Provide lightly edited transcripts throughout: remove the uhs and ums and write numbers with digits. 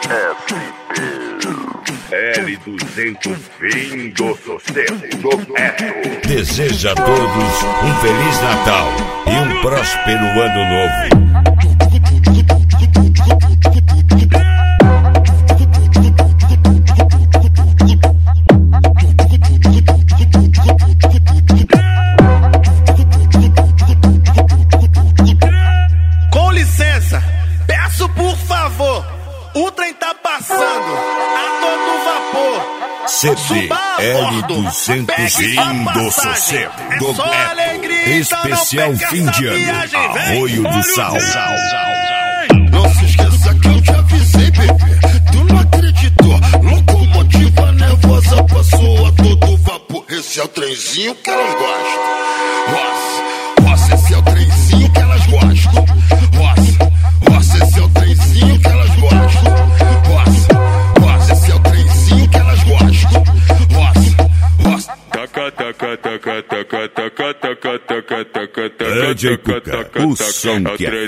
L200 fim do sucesso. Deseja a todos um Feliz Natal e um próspero Ano Novo. Com licença, peço por favor, o trem tá passando a todo vapor. CD L200 fim do sucesso do Beto. Especial fim de ano. Arroio do Sal. Não se esqueça que eu te avisei, bebê. Tu não acreditou. Locomotiva nervosa passou a todo vapor. Esse é o trenzinho que elas gostam. Nossa, esse é o trenzinho que elas gostam. Nossa, esse é o trenzinho que elas gostam. Nossa, esse é o trenzinho que elas gostam. Nossa. Taca, taca, taca, taca, taca, taca, taca, taca, taca, DJ Cuca, o som que é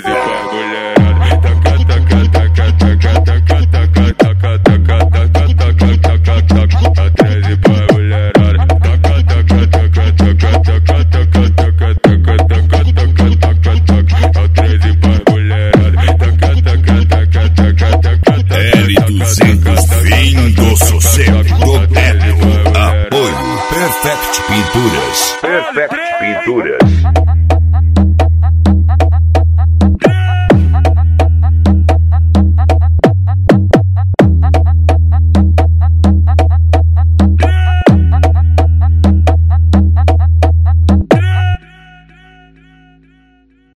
L200 fim do sucesso do Beto. Apoio Perfect Pinturas. Perfect Pinturas.